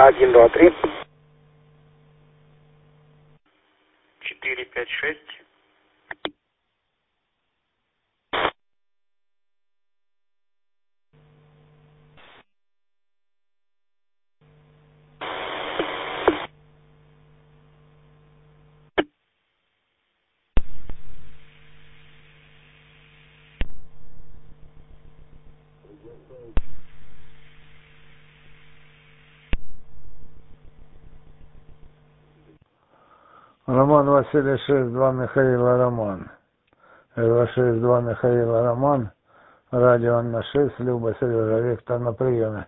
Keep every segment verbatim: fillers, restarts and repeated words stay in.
один, два, три. четыре, пять, шесть. Роман Василий шесть два Михаила Роман. эл шесть два Михаила Роман. Радио Анна шесть, Люба, Сережа, Виктор на приеме.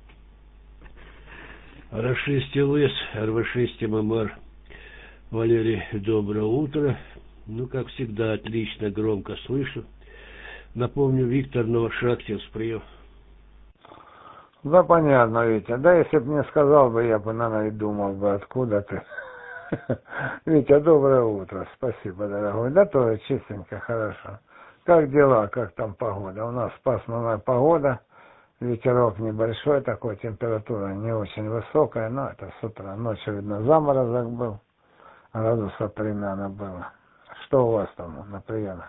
эр шесть ЛС, эр вэ шесть ММР. Валерий, доброе утро. Ну, как всегда, отлично, громко слышу. Напомню, Виктор Новошахтинск, прием. Да, понятно, Витя. Да, если бы мне сказал бы, я бы, наверное, и думал бы, откуда ты. Витя, доброе утро. Спасибо, дорогой. Да, тоже чистенько, хорошо. Как дела, как там погода? У нас пасмурная погода. Ветерок небольшой такой, температура не очень высокая, но это с утра. Ночью, видно, заморозок был. Градусов примерно было. Что у вас там на приеме?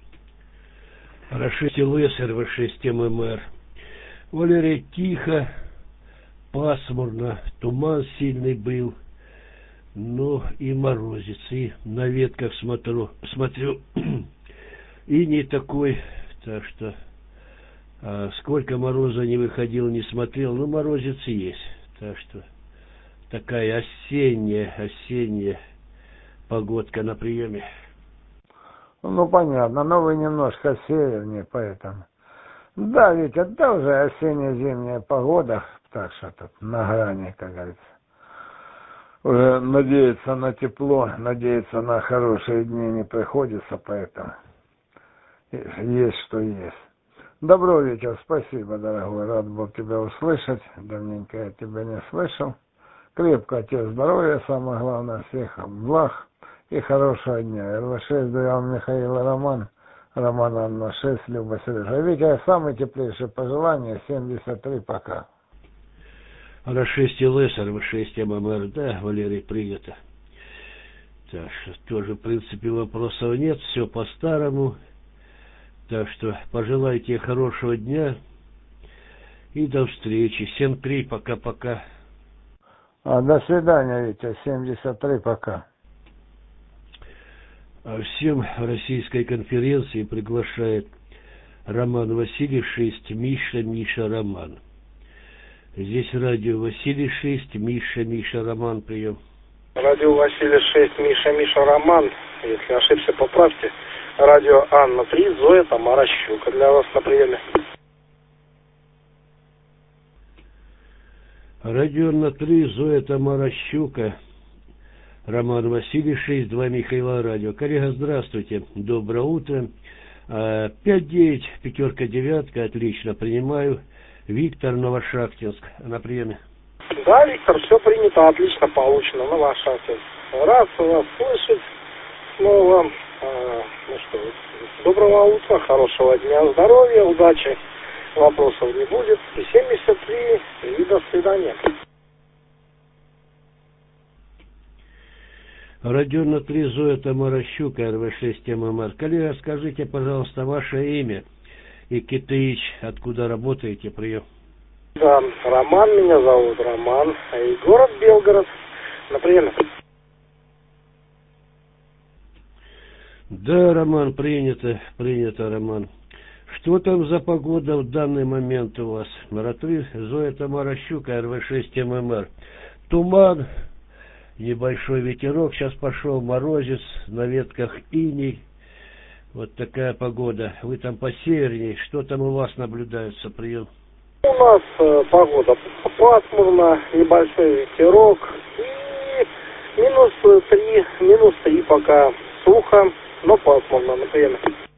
эр шесть ЛС, эр вэ шесть ММР. Валерий, тихо, пасмурно, туман сильный был, ну и морозец, и на ветках смотрю, смотрю, и не такой, так что а сколько мороза не выходил, не смотрел, но морозец есть, так что такая осенняя, осенняя погодка на приеме. Ну, понятно, но вы немножко севернее, поэтому. Да, Витя, да, уже осенне-зимняя погода, так что тут на грани, как говорится. Уже надеяться на тепло, надеяться на хорошие дни не приходится, поэтому есть что есть. Добро, Витя, спасибо, дорогой, рад был тебя услышать, давненько я тебя не слышал. Крепкого тебе здоровья, самое главное, всех благ и хорошего дня. эр вэ шесть два Михаил Роман. Роман Анна шесть, Люба, Сережа. Витя, самые теплейшие пожелания, семьдесят три, пока. эр шесть ЛС, эр вэ шесть ММР, да, Валерий, принято. Так что тоже, в принципе, вопросов нет, все по-старому. Так что пожелайте хорошего дня и до встречи. семь три, пока-пока. А, до свидания, Витя, семьдесят три, пока. Всем российской конференции приглашает Роман Василий шесть, Миша, Миша, Роман. Здесь радио Василий шесть, Миша, Миша, Роман, прием. Радио Василий шесть, Миша, Миша, Роман. Если ошибся, поправьте. Радио Анна три, Зоя, Тамара, Щука для вас на приеме. Радио Анна три, Зоя, Тамара, Щука. Роман Василий шесть, два Михаила, радио. Коллега, здравствуйте, доброе утро. пять девять, пятерка, девятка, отлично, принимаю. Виктор, Новошахтинск, на приеме. Да, Виктор, все принято, отлично получено, Новошахтинск. Рад вас слышать снова. А, ну что, доброго утра, хорошего дня, здоровья, удачи, вопросов не будет. И семьдесят три, и до свидания. Радио на три, Зоя, Тамара, Щука, эр вэ шесть ММР. Коллега, скажите, пожалуйста, ваше имя и Китаич, откуда работаете, прием. Да, Роман, меня зовут Роман, и город Белгород, на приеме. Да, Роман, принято, принято, Роман. Что там за погода в данный момент у вас? Ратри, Зоя, Тамара, Щука, эр вэ шесть ММР. Туман, небольшой ветерок, сейчас пошел морозец, на ветках иней. Вот такая погода. Вы там по северней, что там у вас наблюдается, прием? У нас э, погода пасмурно, небольшой ветерок и минус три, минус три пока сухо, но пасмурно на приеме.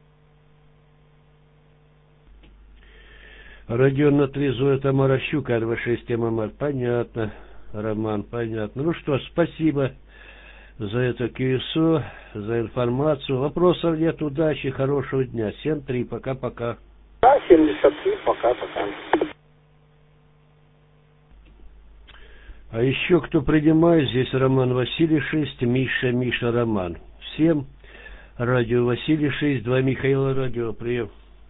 Радио на три, Зоя, Тамара, Щука, эр вэ шесть ММР. Понятно, Роман, понятно. Ну что, спасибо за это КСО, за информацию. Вопросов нет, удачи, хорошего дня. семь три, пока-пока. Да, семьдесят три, пока-пока. А еще кто принимает, здесь Роман Василий шесть, Миша, Миша, Роман. Всем радио Василий шесть, два Михаила радио, прием.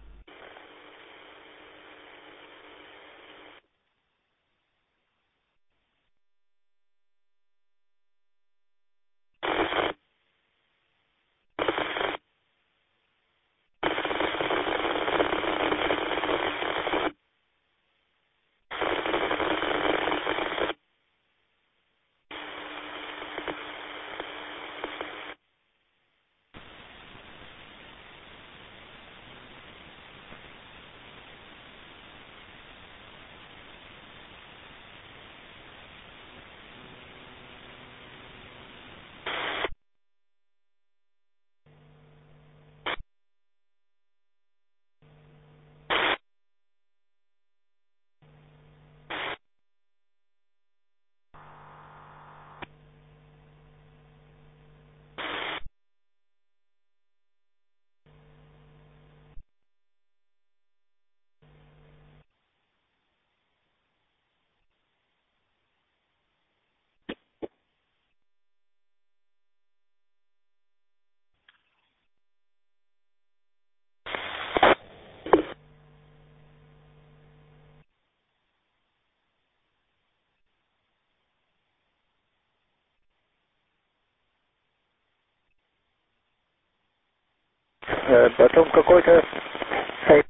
Потом какой-то сайт.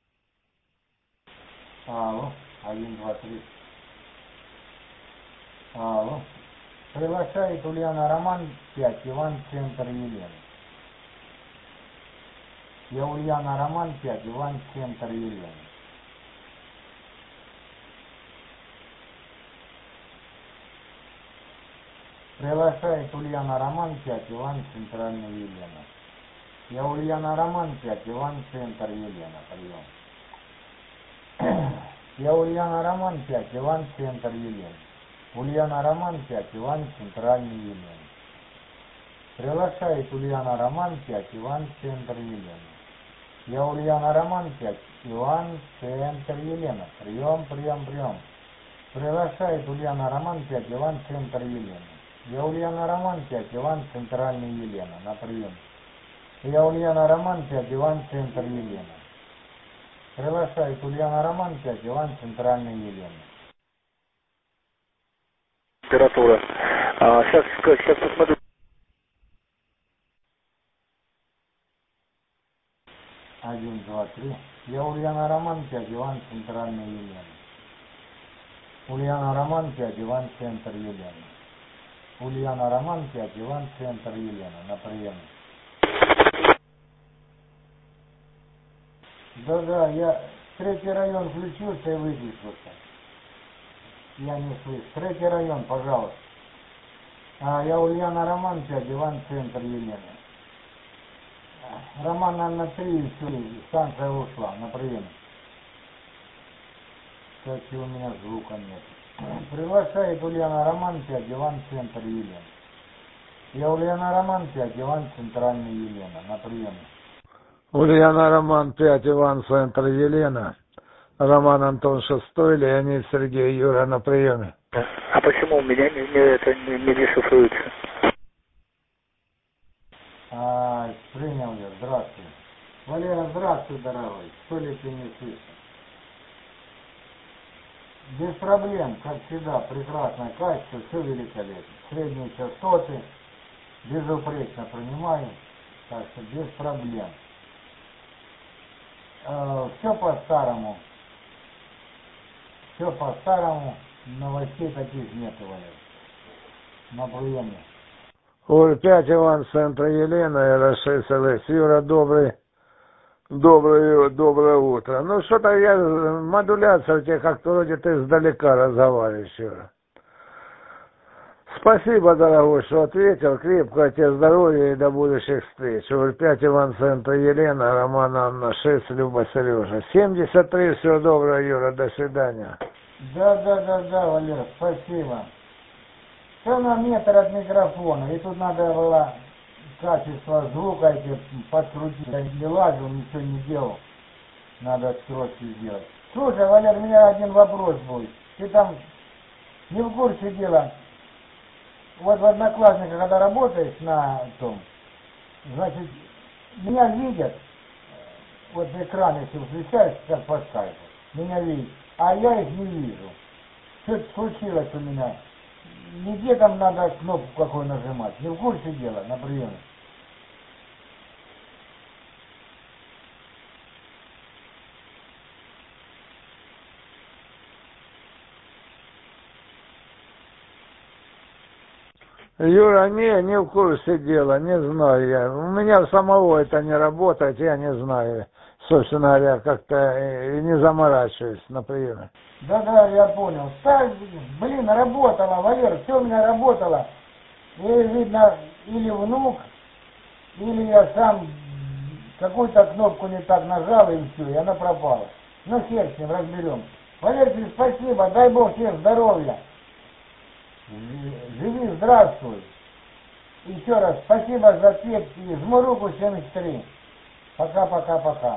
Алло, один, два, три. Алло. Приглашает Ульяна Роман пять, Иван, центр Елена. Я Ульяна Роман пять, Иван, центр Елена. Приглашает Ульяна Роман пять, Иван, центральная Елена. Я Ульяна Роман пять, Иван, центр Елена, прием. Я Ульяна Роман пять, Иван, центр Елена. Ульяна Роман пять, Иван, центральный Елена. Приглашает Ульяна Роман пять, Иван, центр Елена. Я Ульяна Роман пять, Иван, центр Елена. Прием, прием, прием. Приглашает Ульяна Роман пять, Иван, центр Елена. Я Ульяна Роман пять, Иван, центральный Елена. На прием. Я Ульяна Роман пять, Иван, центр Елена. Приглашает Ульяна Роман пять, Иван, центральный Елена. Температура. А, сейчас, сейчас посмотрю. Один, два, три. Я Ульяна Роман пять, Иван, центральный Елена. Ульяна Роман пять, Иван, центр Елена. Ульяна Роман пять, Иван, центр Елена. На прием. Да-да, я третий район включился и выключился. Я не слышу. Третий район, пожалуйста. А, я Ульяна Роман пять, Иван, центр Елена. Роман, наверное, три, и все, станция ушла, на прием. Кстати, у меня звука нет. Приглашает Ульяна Роман пять, Иван, центр Елена. Я Ульяна Роман пять, Иван, центральный Елена. На прием. Ульяна Роман пять, Иван, центр Елена. Роман Антон шестой, Леонид Сергей Юра на приеме. А почему у меня не, не, это не, не дешифруется? А, принял я, здравствуй. Валера, здравствуй, дорогой. Что ли ты не слышишь? Без проблем, как всегда, прекрасное качество, все великолепно. Средние частоты, безупречно принимаю, так что без проблем. Э, все по-старому. Все по-старому, новостей таких нет, Валера. На приеме. Оль пять, Иван, центр Елена, Р шесть, ЛС. Юра, добрый, доброе, доброе утро. Ну, что-то я, модуляция у тебя как-то вроде ты издалека разговариваешь, Юра. Спасибо, дорогой, что ответил. Крепкого тебе здоровья и до будущих встреч. Оль пять, Иван, центр Елена, Роман Анна шесть, Люба Сережа. семьдесят три, всего доброго, Юра, до свидания. Да, да, да, да, Валера, спасибо. Все на метр от микрофона, и тут надо было качество звука эти подкрутить. Я не лазил, ничего не делал. Надо скорости сделать. Слушай, Валер, у меня один вопрос будет. Ты там Не в курсе дела. Вот в Одноклассниках, когда работаешь на том, значит, меня видят, вот экран, если включаешь, как по скайпу, меня видят, а я их не вижу. Что-то случилось у меня. Нигде там надо кнопку какую нажимать. Не в курсе дела на приеме. Юра, не, не в курсе дела, не знаю я. У меня самого это не работает, я не знаю. Собственно говоря, как-то и не заморачиваюсь на приеме. Да-да, я понял. Так, блин, работала, Валер, все у меня работало. И, видно, или внук, или я сам какую-то кнопку не так нажал, и все, и она пропала. Ну, хер с ним, разберем. Валерий, спасибо, дай Бог тебе здоровья. Живи, здравствуй. Еще раз спасибо за ответ. И жму руку семьдесят три. Пока-пока-пока.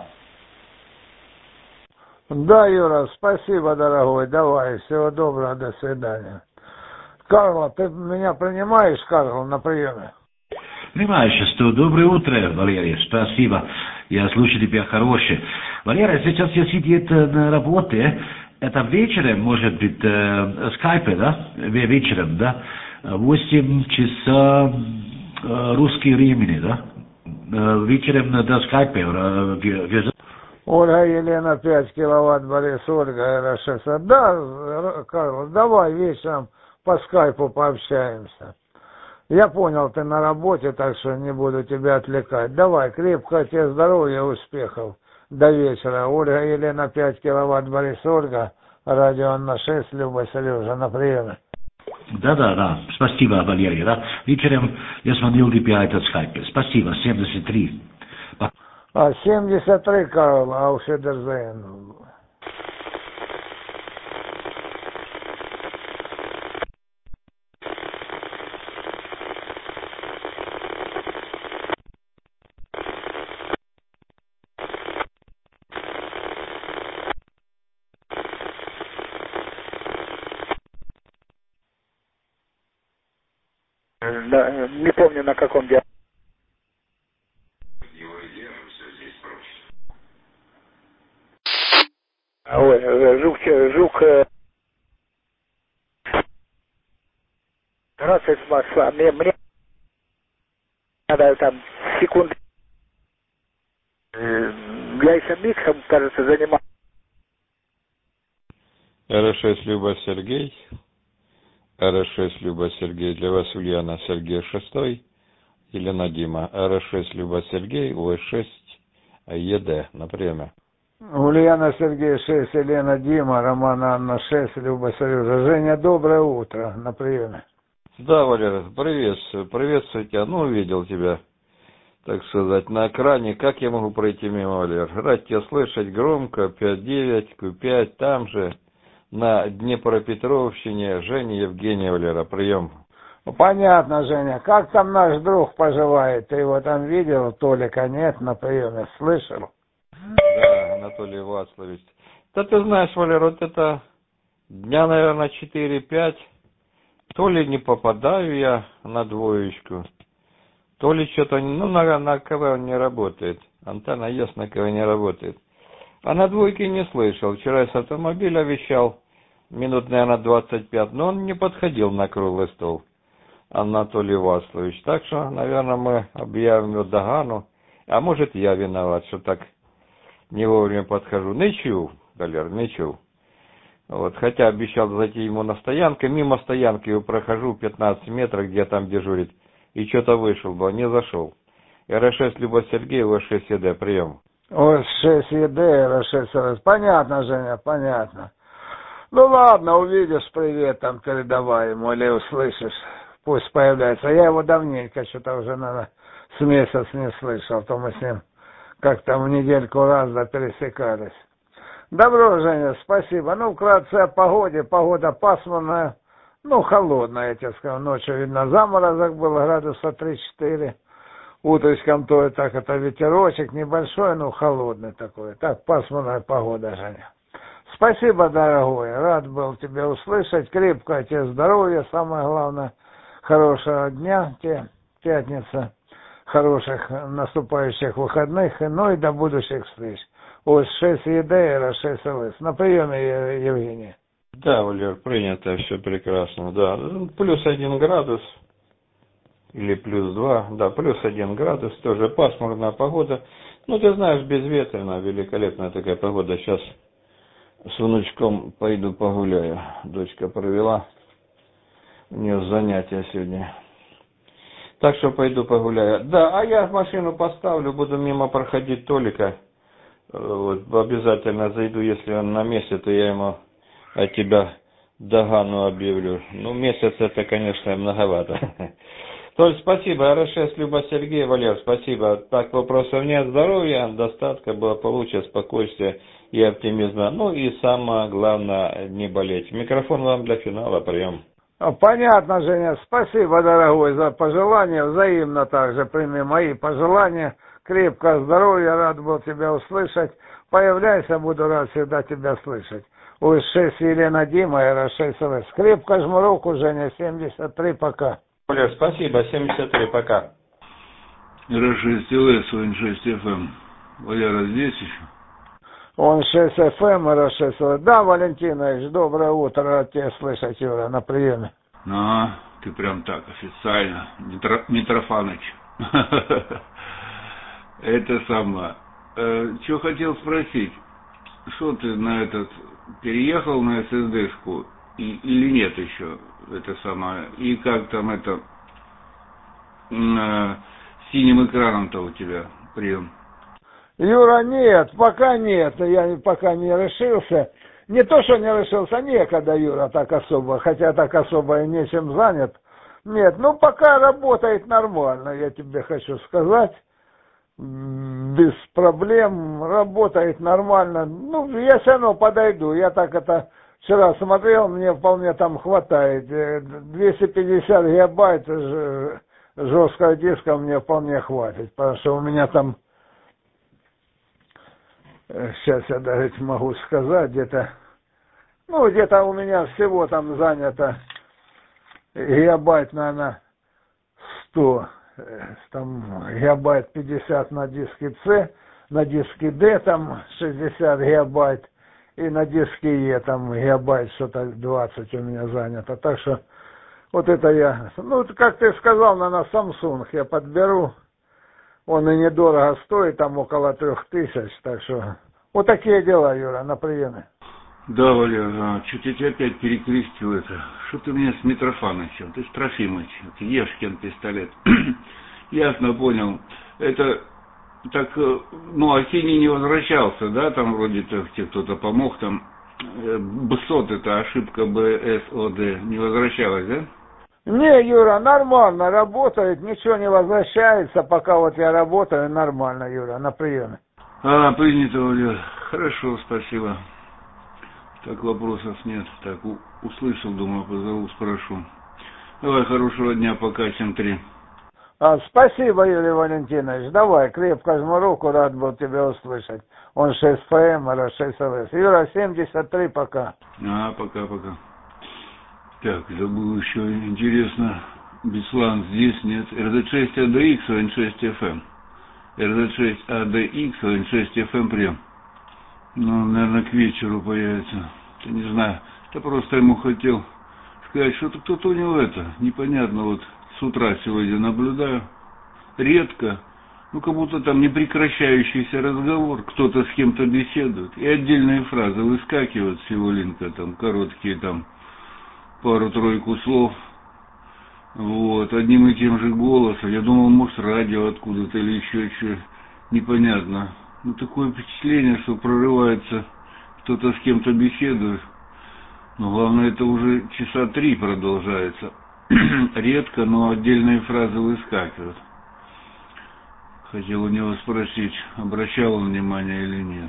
Да, Юра, спасибо, дорогой, давай, всего доброго, до свидания. Карл, ты меня принимаешь, Карл, на приеме? Понимаешь, что доброе утро, Валерий, спасибо. Я слушаю тебя хорошее. Валерий, сейчас я сидит на работе. Это вечером, может быть, э, скайпе, да? Вечером, да? восемь часа э, русский времени, да? Э, вечером на скайпе. Э, Ольга Елена, пять киловатт, Борис, Ольга, эр шесть. Да, Карл, давай вечером по скайпу пообщаемся. Я понял, ты на работе, так что не буду тебя отвлекать. Давай, крепкого тебе здоровья, успехов. До вечера. Ольга Елена, пять киловатт, Борис, Ольга, радио Анна шесть, Люба, Сережа, на приеме. Да, да, да. Спасибо, Валерий, да. Вечером я смотрел тебя этот скайпе. Спасибо, семьдесят три. А, семьдесят три, Карл, Ауфедерзейн. Да, не помню на каком диапазоне. Ой, жук, жук, рация с масла, мне, мне надо там секунды, я еще миксом, кажется, занимаюсь. эр шесть Люба Сергей, эр шесть Люба Сергей, для вас Ульяна Сергей шестой, Елена Дима, эр шесть Люба Сергей, О шесть ЕД, на приеме. Ульяна Сергей шесть, Елена Дима, Романа Анна шесть, Люба Сережа. Женя, доброе утро, на приеме. Да, Валера, приветствую, приветствую тебя, ну, увидел тебя, так сказать, на экране. Как я могу пройти мимо, Валер? Рад тебя слышать громко, пять девять, Q пять, там же, на Днепропетровщине, Женя Евгения, Валера, прием. Ну, понятно, Женя. Как там наш друг поживает? Ты его там видел? Толика нет на приеме, слышал? Да, Анатолий Вацлавич. Да ты знаешь, Валер, вот это дня, наверное, четыре-пять, то ли не попадаю я на двоечку, то ли что-то, ну, на, на КВ не работает. Антенна есть, на КВ не работает. А на двойке не слышал. Вчера я с автомобиля вещал, минут, наверное, двадцать пять, но он не подходил на круглый стол, Анатолий Вацлавич. Так что, наверное, мы объявим его догану. А может, я виноват, что так не вовремя подхожу. Ничего, Валер, ничего. Вот, хотя обещал зайти ему на стоянку, мимо стоянки его прохожу пятнадцать метров, где там дежурит, и что-то вышел бы, не зашел. эр шесть Люба Сергей, О шесть ЕД, прием. О шесть ЕД, эр шесть, понятно, Женя, понятно. Ну ладно, увидишь, привет там передавай ему, или услышишь, пусть появляется. Я его давненько что-то уже, наверное, с месяц не слышал, то мы с ним как-то в недельку раз да пересекались. Добро, Женя, спасибо. Ну, вкратце о погоде. Погода пасмурная, ну, холодная, я тебе скажу. Ночью, видно, заморозок был, градуса три-четыре. Утречком то и так, это ветерочек небольшой, но холодный такой. Так, пасмурная погода, Женя. Спасибо, дорогой. Рад был тебя услышать. Крепкого тебе здоровья, самое главное. Хорошего дня тебе, пятница. Хороших наступающих выходных. Ну и до будущих встреч. ось шесть е дэ эр шесть эл эс. На приеме, Евгений. Да, Валер, принято, все прекрасно, да. Плюс один градус. Или плюс два, да, плюс один градус, тоже пасмурная погода. Ну, ты знаешь, безветренно, великолепная такая погода. Сейчас с внучком пойду погуляю. Дочка провела, у нее занятия сегодня. Так что пойду погуляю. Да, а я машину поставлю, буду мимо проходить Толика. Вот, обязательно зайду, если он на месте, то я ему от тебя догану объявлю. Ну, месяц это, конечно, многовато. Толь, спасибо. эр шесть, Люба, Сергей, Валер, спасибо. Так, вопросов нет. Здоровья, достатка, благополучия, спокойствия и оптимизма. Ну и самое главное, не болеть. Микрофон вам для финала, прием. Понятно, Женя. Спасибо, дорогой, за пожелания. Взаимно также прими мои пожелания. Крепкого здоровья, рад был тебя услышать. Появляйся, буду рад всегда тебя слышать. ось шесть Елена Дима, эр шесть эл эс. Крепко жму руку, Женя, семьдесят три, пока. Валер, спасибо, семьдесят три, пока. эр шесть эл эс, эн шесть эф эм. Валера здесь еще? Он шесть эф эм, эр шесть эл эс. Да, Валентинович, доброе утро, рад тебя слышать, Юра, на приеме. А, ты прям так, официально. Митро... Митрофаныч. Это самое. Что хотел спросить? Что ты на этот... Переехал на эс эс дэ-шку или нет еще? Это самое. И как там это... С синим экраном-то у тебя прием? Юра, нет, пока нет. Я пока не решился. Не то, что не решился, некогда, Юра, так особо. Хотя так особо и нечем занят. Нет, ну пока работает нормально, я тебе хочу сказать. Без проблем, работает нормально. Ну, я все равно подойду. Я так это вчера смотрел, мне вполне там хватает. двести пятьдесят гигабайт жесткого диска мне вполне хватит. Потому что у меня там, сейчас я даже могу сказать, где-то, ну, где-то у меня всего там занято гигабайт, наверное, сто. Там гигабайт пятьдесят на диске С, на диске D там шестьдесят гигабайт, и на диске Е там гигабайт что-то двадцать у меня занято. Так что вот это я, ну как ты сказал, на Samsung я подберу, он и недорого стоит, там около трех тысяч, так что вот такие дела, Юра, на приеме. Да, Валер, а, чуть я тебя опять перекрестил это. Что ты меня с Митрофанычем? Ты с Трофимыч, это Ешкин пистолет. Ясно, понял. Это так, ну, Осенний не возвращался, да, там вроде тебе кто-то помог, там БСОД, это ошибка бэ эс о дэ, не возвращалась, да? Не, Юра, нормально работает, ничего не возвращается, пока вот я работаю, нормально, Юра, на приеме. А, принято, Валер. Хорошо, спасибо. Так, вопросов нет. Так, у, услышал, думаю, позову, спрошу. Давай, хорошего дня, пока, семь три. А, спасибо, Юрий Валентинович. Давай, крепко жму руку, рад был тебя услышать. Он шесть эф эм, эр шесть эл эс. Юра, семьдесят три, пока. А, пока-пока. Так, забыл еще, интересно, Беслан здесь, нет. эр зет шесть эй ди икс, эн шесть эф эм. эр зет шесть эй ди икс, эн шесть эф эм прием. Ну, наверное, к вечеру появится. Я не знаю. Я просто ему хотел сказать, что-то кто-то у него это, непонятно, вот с утра сегодня наблюдаю. Редко, ну, как будто там непрекращающийся разговор, кто-то с кем-то беседует. И отдельные фразы выскакивают с его линка, там, короткие, там, пару-тройку слов. Вот, одним и тем же голосом. Я думал, может, радио откуда-то или еще что, непонятно. Ну, такое впечатление, что прорывается, кто-то с кем-то беседует. Но главное, это уже часа три продолжается. Редко, но отдельные фразы выскакивают. Хотел у него спросить, обращал он внимание или нет.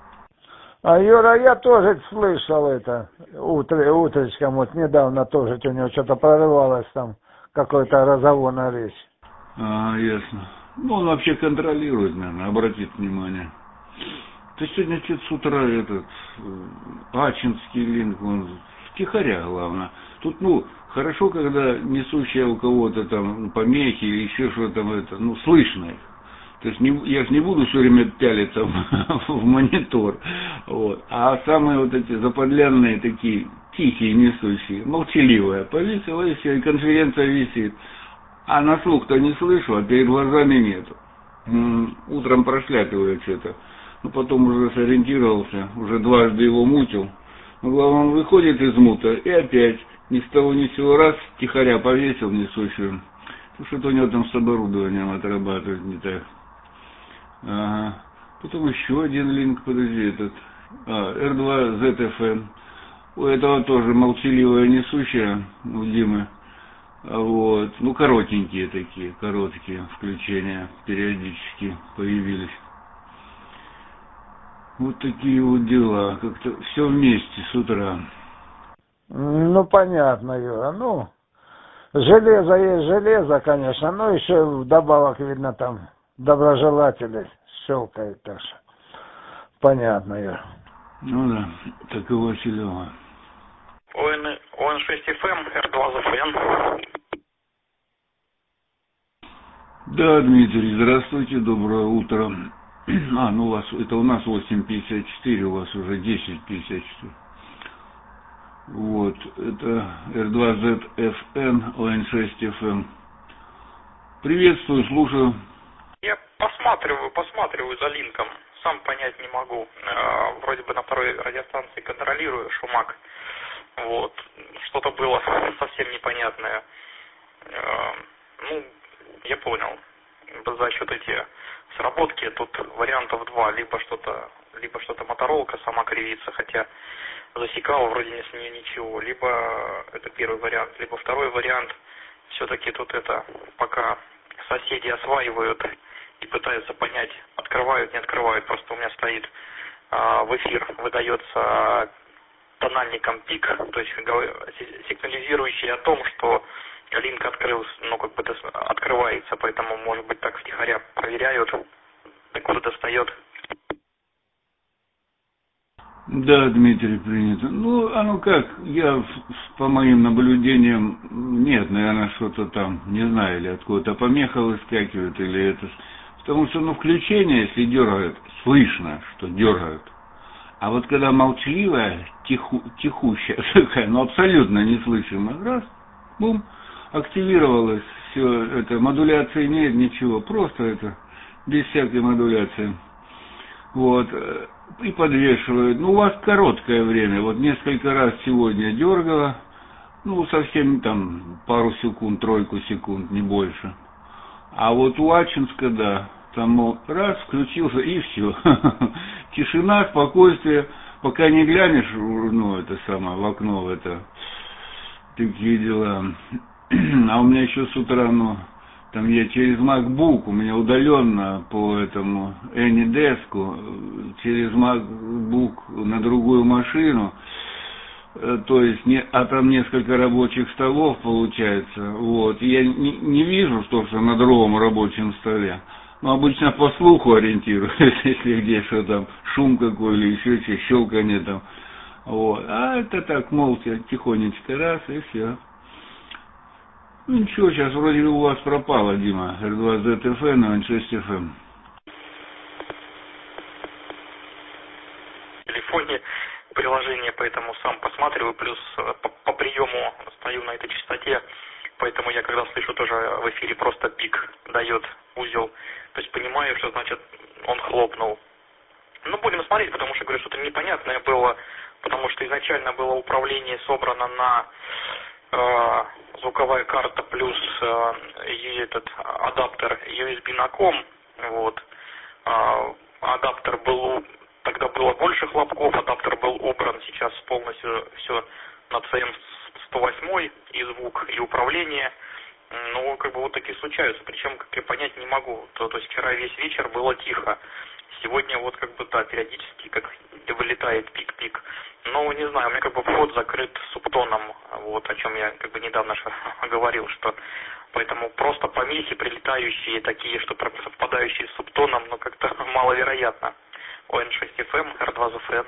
А, Юра, я тоже слышал это, утро, утречком, вот недавно тоже у него что-то прорывалось там, какой-то разговорная речь. А, ясно. Ну, он вообще контролирует, наверное, обратит внимание. То сегодня что-то с утра этот Ачинский линк, он втихаря, главное. Тут, ну, хорошо, когда несущая у кого-то там помехи или еще что-то там, это, ну, слышно их. То есть не, я же не буду все время пялиться в, в монитор. Вот. А самые вот эти заподлянные такие, тихие, несущие, молчаливые, повесила и все, и конференция висит. А на слух-то не слышу, а перед глазами нету. М-м, утром прошляпиваю что-то. Ну, потом уже сориентировался, уже дважды его мутил. Ну, главное, он выходит из мута и опять ни с того ни с сего раз тихоря повесил несущую. Ну, что-то у него там с оборудованием отрабатывает не так. Ага. Потом еще один линк, подожди, этот. А, эр два зет эф эм. У этого тоже молчаливая несущая, у Димы. Вот. Ну, коротенькие такие, короткие включения периодически появились. Вот такие вот дела. Как-то все вместе с утра. Ну, понятно, Юра. Ну, железо есть железо, конечно. Но еще вдобавок, видно, там доброжелатели щелкают. Так что понятно, Юра. Ну да, таково селево. ОН шесть эф эм, эр два зэ эф эн. Да, Дмитрий, здравствуйте, доброе утро. А, ну у вас, это у нас восемь пятьдесят четыре, у вас уже десять пятьдесят четыре. Вот, это эр два зет эф эн, о эн шесть эф эм. Приветствую, слушаю. Я посматриваю, посматриваю за линком. Сам понять не могу. Э, вроде бы на второй радиостанции контролирую шумак. Вот. Что-то было совсем непонятное. Э, ну, я понял. За счет эти сработки тут вариантов два. Либо что-то, либо что-то моторолка сама кривится, хотя засекала вроде не с нее ничего. Либо это первый вариант. Либо второй вариант. Все-таки тут это пока соседи осваивают и пытаются понять, открывают, не открывают. Просто у меня стоит э, в эфир, выдается тональником пик, то есть сигнализирующий о том, что линк открылся, ну как бы открывается, поэтому может быть так втихаря проверяют, так вот достает. Да, Дмитрий, принято. Ну, оно как, я по моим наблюдениям, нет, наверное, что-то там, не знаю, или откуда-то помеха выскакивает, или это... Потому что, ну, включение, если дергают, слышно, что дергают. А вот когда молчаливая, тиху, тихущая такая, ну, абсолютно неслышимая, раз, бум, активировалось, все, это, модуляции нет, ничего, просто это, без всякой модуляции. Вот, и подвешивают. Ну, у вас короткое время, вот несколько раз сегодня дергало, ну, совсем там пару секунд, тройку секунд, не больше. А вот у Ачинска, да, там, мол, раз, включился, и все. Тишина, спокойствие, пока не глянешь, ну, это самое, в окно, это, такие дела. А у меня еще с утра, ну, там я через MacBook, у меня удаленно по этому AnyDesk, через MacBook на другую машину, то есть, не, а там несколько рабочих столов получается, вот, я не, не вижу, что, что на другом рабочем столе, но обычно по слуху ориентируюсь, если где что там, шум какой или еще что, щелканье там, вот, а это так, молча, тихонечко, раз, и все. Ну ничего, сейчас вроде у вас пропало, Дима, эр два зет эф эн, о эн шесть эф эм. В телефоне приложение, поэтому сам посматриваю, плюс по, по приему стою на этой частоте, поэтому я когда слышу тоже в эфире просто пик дает узел, то есть понимаю, что значит он хлопнул. Ну, будем смотреть, потому что, говорю, что-то непонятное было, потому что изначально было управление собрано на э, звуковая карта плюс э, и этот адаптер ю эс би на ком, вот. Э, адаптер был, тогда было больше хлопков, адаптер был убран, сейчас полностью все на си эм сто восемь и звук, и управление. Ну, как бы вот такие случаются, причем, как я понять не могу, то, то есть вчера весь вечер было тихо, сегодня вот как бы, да, периодически как вылетает пик-пик, но не знаю, у меня как бы вход закрыт субтоном, вот о чем я как бы недавно говорил, что поэтому просто помехи прилетающие такие, что совпадающие с субтоном, ну как-то маловероятно, О Н шесть эф эм, Р два ЗФН.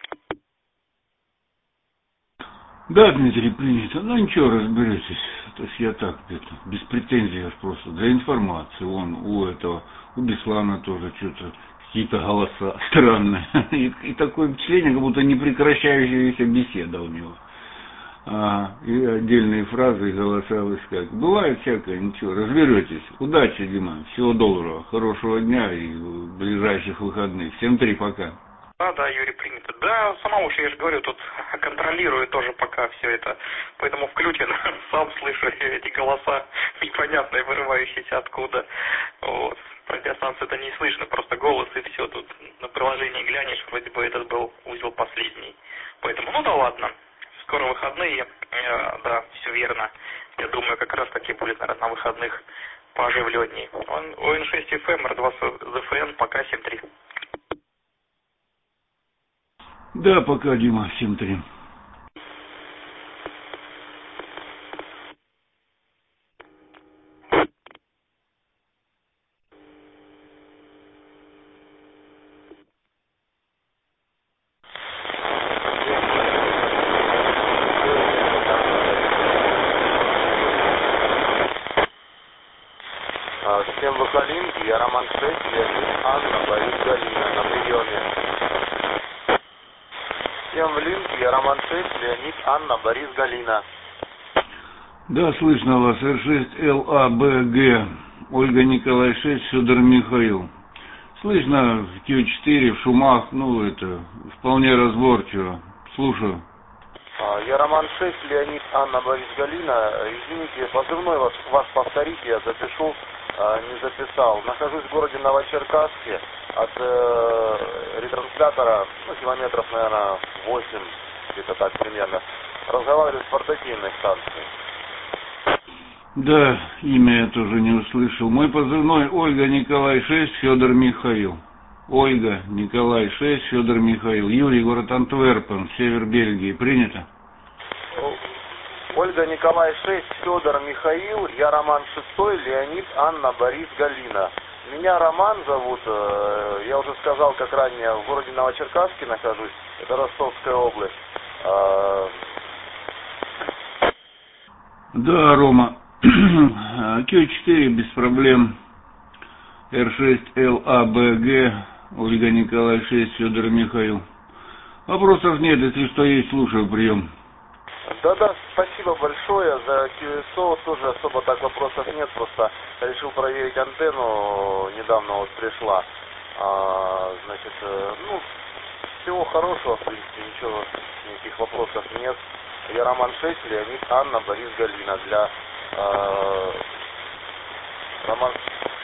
Да, Дмитрий, принято. Ну ничего, разберетесь. То есть я так, это, без претензий, аж просто для информации. Вон у этого, у Беслана тоже что-то, какие-то голоса странные. И, и такое впечатление, как будто непрекращающаяся беседа у него. А, и отдельные фразы и голоса выскакивают. Бывает всякое, ничего, разберетесь. Удачи, Дима, всего доброго, хорошего дня и ближайших выходных. Всем три, пока. Да, да, Юрий, принято. Да, самоучи, я же говорю, тут контролирую тоже пока все это. Поэтому включен, сам слышу эти голоса непонятные, вырывающиеся откуда. Вот. По радиостанции это не слышно, просто голос и все. Тут на приложении глянешь, вроде бы этот был узел последний. Поэтому, ну да ладно. Скоро выходные, э, да, все верно. Я думаю, как раз таки будет, наверное, на выходных пооживленней. О Н шесть эф эм, Р два ЗФН, пока семь три. Да, пока, Дима, семь три. Всем выходинки, я Роман шесть, Леонид, Анна, Борис, Галина, на приеме. Всем в линке, я Роман шесть, Леонид, Анна, Борис, Галина. Да, слышно вас, Р шесть Л А Б Г, Ольга Николай шесть, Федор Михаил. Слышно в Q четыре, в шумах, ну это, вполне разборчиво. Слушаю. Я Роман шесть, Леонид, Анна, Борис, Галина. Извините, позывной вас, вас повторите, я запишу, не записал. Нахожусь в городе Новочеркасске, от э, ретранслятора, ну, километров, наверное, восемь, где-то так примерно. Разговариваю с портативной станцией. Да, имя я тоже не услышал. Мой позывной Ольга Николай шесть, Федор Михаил. Ольга Николай шесть, Федор Михаил. Юрий, город Антверпен, север Бельгии. Принято? Ольга Николай шесть, Федор Михаил. Я Роман шесть, Леонид, Анна, Борис, Галина. Меня Роман зовут. Я уже сказал, как ранее, в городе Новочеркасске нахожусь. Это Ростовская область. Да, Рома. Q четыре без проблем. Р шесть Л А Б Г, Ольга Николай шесть, Федор Михаил. Вопросов нет, если что есть, слушаю, прием. Да-да, спасибо большое за Q S O, тоже особо так вопросов нет, просто решил проверить антенну, недавно вот пришла. А, значит, ну, всего хорошего, в принципе, ничего, никаких вопросов нет. Я Роман шесть, Леонид, Анна, Борис, Галина. Для э, Роман...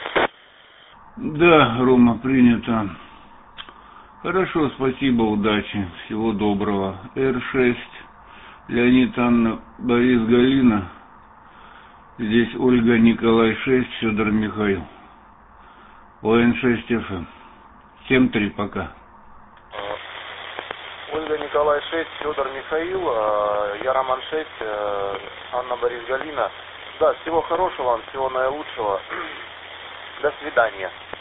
Да, Рома, принято. Хорошо, спасибо, удачи, всего доброго. Р шесть, Леонид, Анна, Борис, Галина. Здесь Ольга Николай шесть, Федор Михаил. О Н шесть Эф Эм. семь три, пока. Ольга Николай шесть, Федор Михаил, я Роман шесть, Анна, Борис, Галина. Да, всего хорошего вам, всего наилучшего. До свидания.